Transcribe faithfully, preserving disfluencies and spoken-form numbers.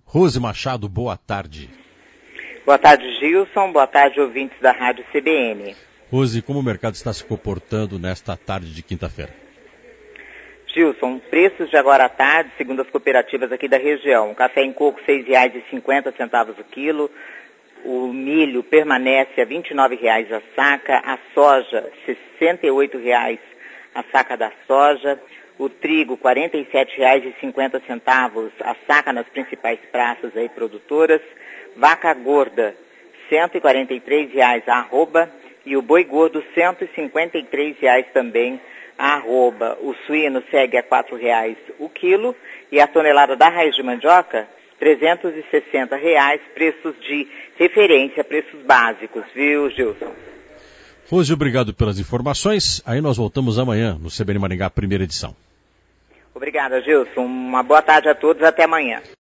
Rose Machado, boa tarde. Boa tarde, Gilson. Boa tarde, ouvintes da Rádio C B N. Rose, como o mercado está se comportando nesta tarde de quinta-feira? Gilson, preços de agora à tarde, segundo as cooperativas aqui da região. Café em coco, seis reais e cinquenta centavos o quilo. O milho permanece a vinte e nove reais a saca. A soja, sessenta e oito reais a saca da soja. O trigo, quarenta e sete reais e cinquenta centavos a saca nas principais praças aí produtoras. Vaca gorda, cento e quarenta e três reais a arroba. E o boi gordo, cento e cinquenta e três reais também a arroba. O suíno segue a quatro reais o quilo. E a tonelada da raiz de mandioca, trezentos e sessenta reais, preços de referência, preços básicos, viu, Gilson? Rose, obrigado pelas informações. Aí nós voltamos amanhã no C B N Maringá, primeira edição. Obrigada, Gilson. Uma boa tarde a todos, até amanhã.